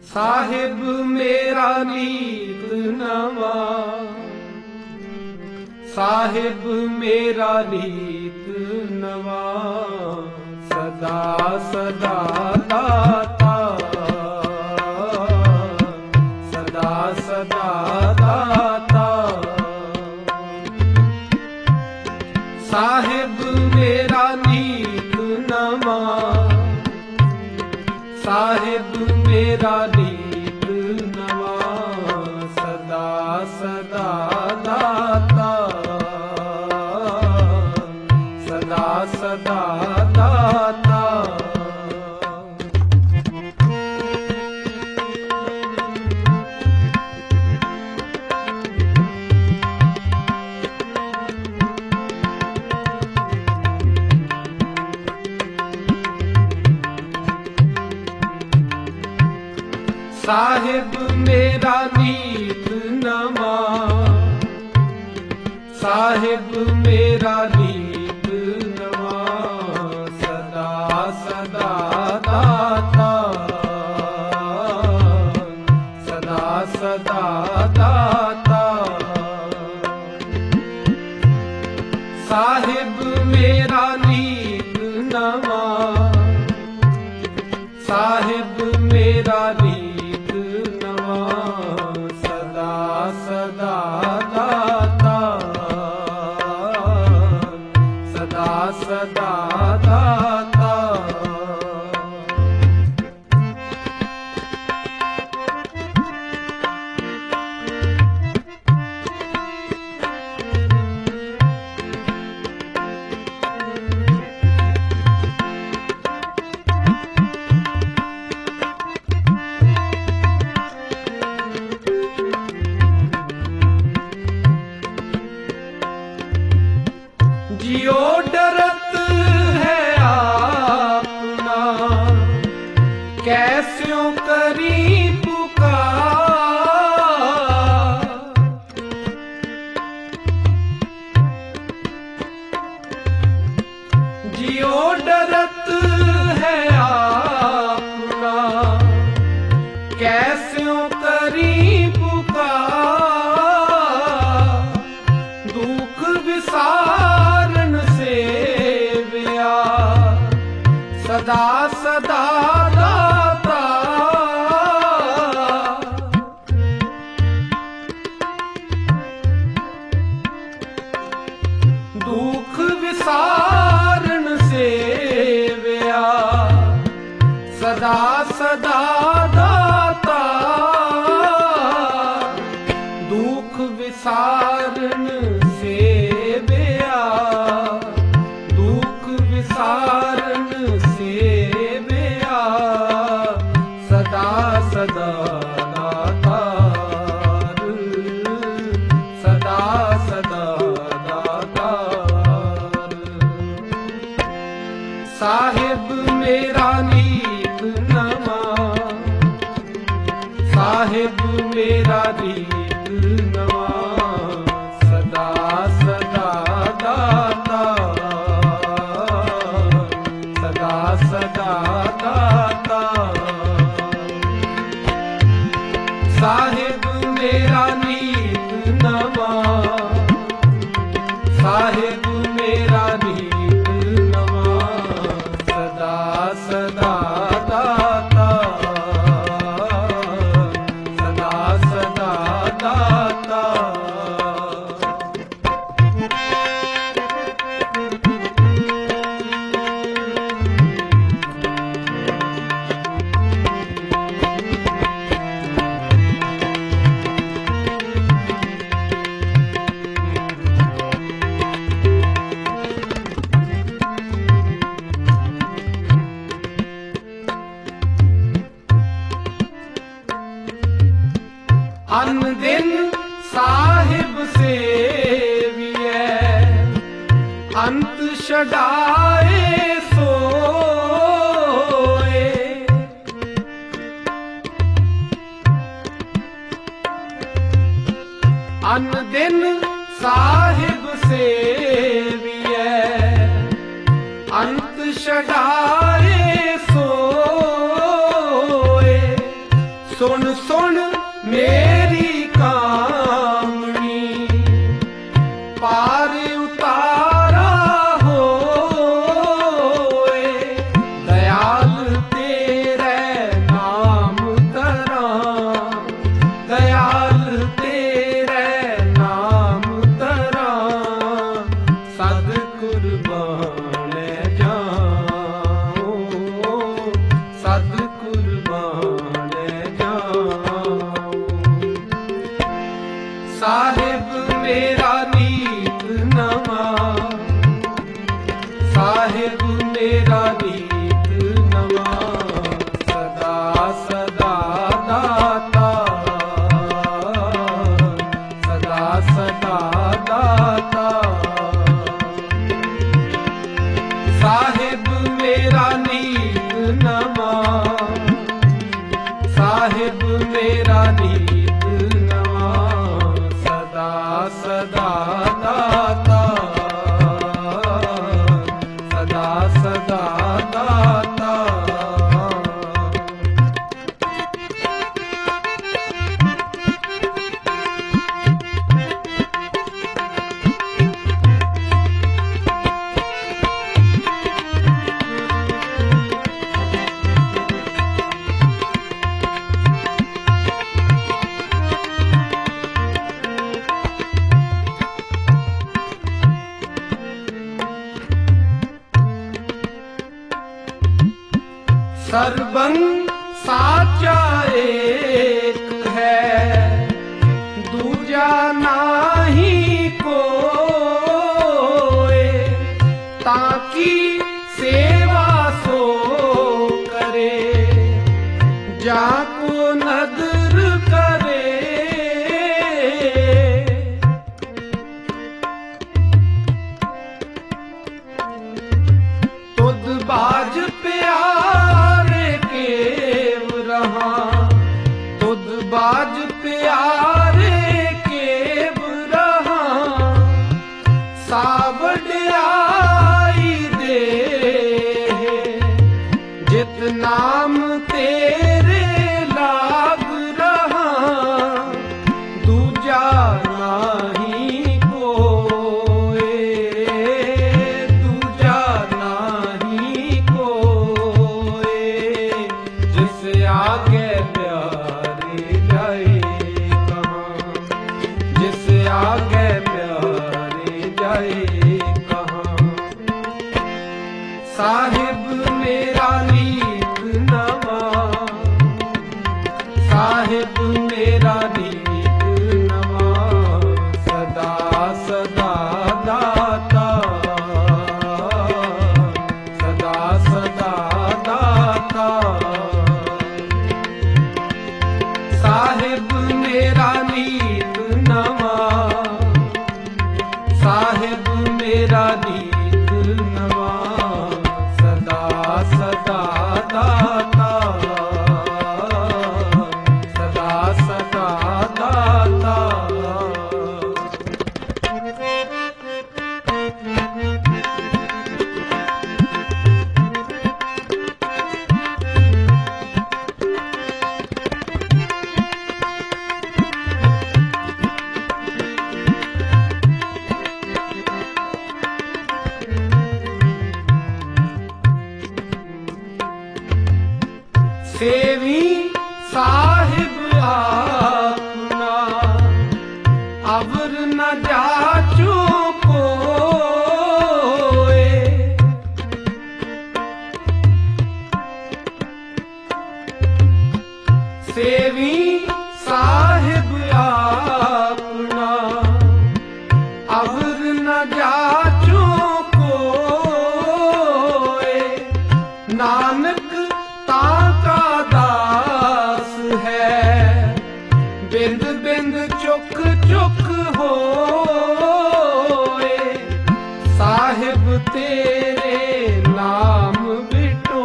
साहिब मेरा नीत नवा, साहिब मेरा नीत नवा, सदा सदा दाता, सदा सदा दाता। साहिब मेरा नीत नवा, साहिब मेरा नीत नवा, सदा सदा दाता, सदा सदा दाता। साहिब मेरा नीत नवा, साहिब मेरा नीत नवा, सदा सदा दाता, सदा सदा दाता। साहिब मेरा नीत नवा, साहिब मेरा नीत नवा, सदा सदा दाता, सदा सदा दाता। जियो डरत है आपना, कैस्यों करी पुकार। जियो डरत है आपना, कैस्यों करी पुकार। दुख विसारन सेविया, सदा सदा दाता। दुख विसारन सेविया, सदा सदा दाता। दुख विसारन सेविया, दुख विसारन सेविया, सदा सदा दातार, सदा सदा दातार। साहिब मेरा नीत नवा, साहिब मेरा नीत नवा, सदा सदा दाता, सदा सदा दाता। साहिब मेरा नीत नवा, साहिब मेरा नीत नवा, सदा सदा दाता, सदा सदा दाता। अन दिन साहिब सेविए, अंत छड़ाए सोए। अन दिन साहिब सेविए, अंत छड़ाए सोए। सुन सुन मेरी कामनी, पार उतारा होए, दयाल तेरे नाम धरा, दयाल तेरे नाम धरा, सद कुर्बान जाऊं, सद कुर्बान जाऊं। साहिब मेरा नीत नवा, साहिब मेरा नीत नवा, सदा सदा दाता, सदा सदा दाता। साहिब मेरा नीत नवा, साहिब मेरा नीत नवा, सदा सदा दाता, सदा सदा दाता। सर्वं साचा एक है, दूजा नाही कोय, ताकी सेवा सो करे, जाको नदर करे। तुद बाज प्यारे केव रहा, तुद बाज प्यारे केव रहा, सावड़ियाई दे जित नाम तेरे लाग रहा, दूजा नाही कोय, दूजा नाही कोय, जिस आगे प्यारे जाए कहाँ, जिस आगे प्यारे जाए कहाँ। साहिब मेरा नीत नवा, साहिब मेरा नीत नवा, सदा सदा दाता, सदा सदा दाता। साहिब मेरा नीत नवा, साहिब मेरा नीत नवा, सदा सदा दाता, सदा सदा दाता। सेवी साहिब आपना, अवर न जाचो कोय, सेवी साहिब आपना, अवर न जाचो कोय, नानक ताका दास है, बिंद बिंद चुक चुक होए, साहिब तेरे नाम बिटो,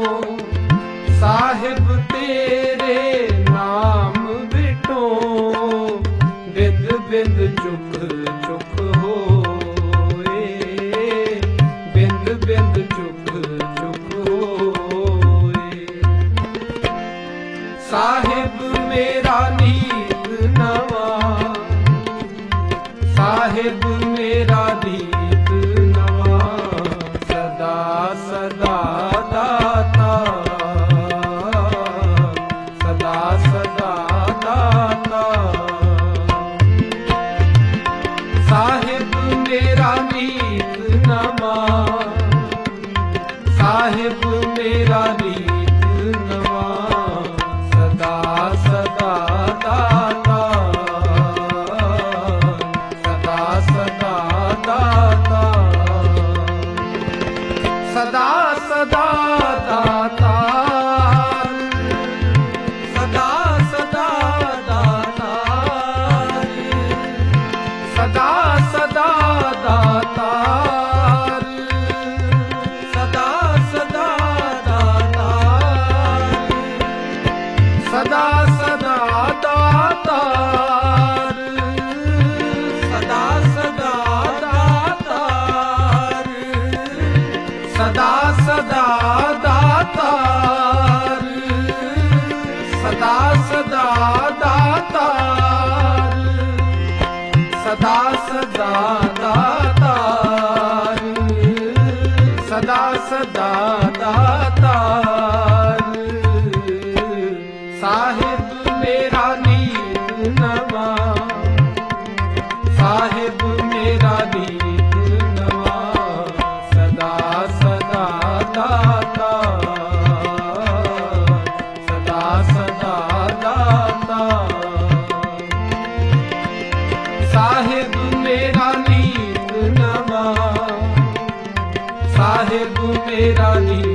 साहिब तेरे नाम बिटो, बिंद बिंद चुक चुक होए, बिंद बिंद चुक चुक होए। साहिब सदा सदा दातार, सदा सदा दातार, सदा सदा दातार, सदा सदा दातार, सदा सदा दातार, सदा सदा दातार। साहिब मेरा नीत नवा, साहिब मेरा नीत नवा, सदा सदा दातार, सदा सदा दातार। साहिब मेरा नीत नवा, साहिब मेरा नीत